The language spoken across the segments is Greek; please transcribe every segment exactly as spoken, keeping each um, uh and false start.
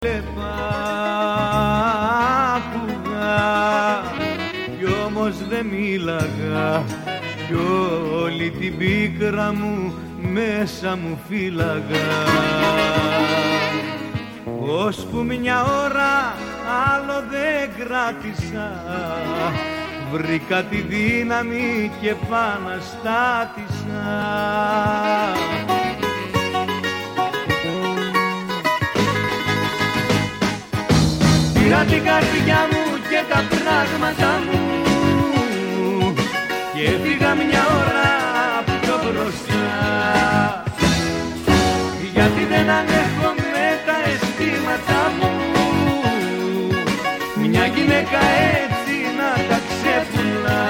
Έβλεπα, άκουγα κι όμως δεν μίλαγα κι όλη την πίκρα μου μέσα μου φύλαγα. Ώσπου μια ώρα άλλο δεν κράτησα, βρήκα τη δύναμη και επαναστάτησα. Πήρα την καρδιά μου και τα πράγματα μου και έφυγα μια ώρα πιο μπροστά, γιατί δεν ανέχομαι τα αισθήματα μου μια γυναίκα έτσι να τα ξεπουλά.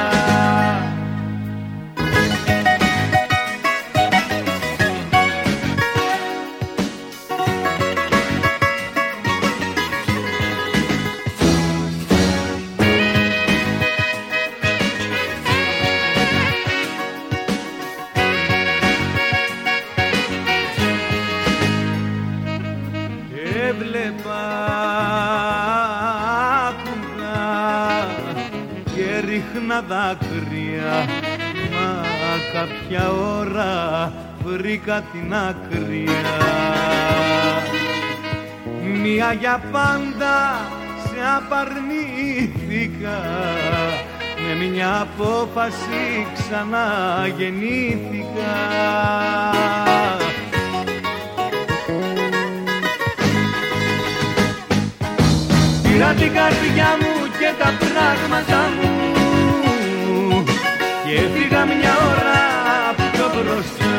Έβλεπα, άκουγα και ρίχνα δάκρυα, μα κάποια ώρα βρήκα την άκρια. Μία για πάντα σε απαρνήθηκα, με μια απόφαση ξαναγεννήθηκα. Πήρα την καρδιά μου και τα πράγματα μου και έφυγα μια ώρα πιο μπροστά,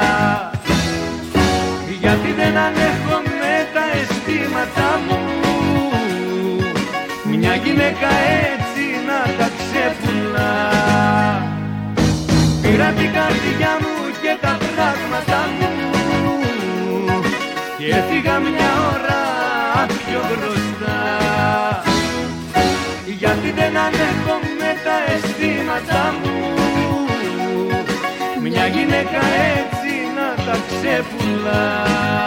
γιατί δεν ανέχομαι τα αισθήματα μου μια γυναίκα έτσι να τα ξεπουλά. Πήρα την καρδιά μου και τα πράγματα μου και έφυγα μια ώρα πιο μπροστά, γιατί δεν ανέχομαι τα αισθήματα μου μια γυναίκα έτσι να τα ξεπουλά.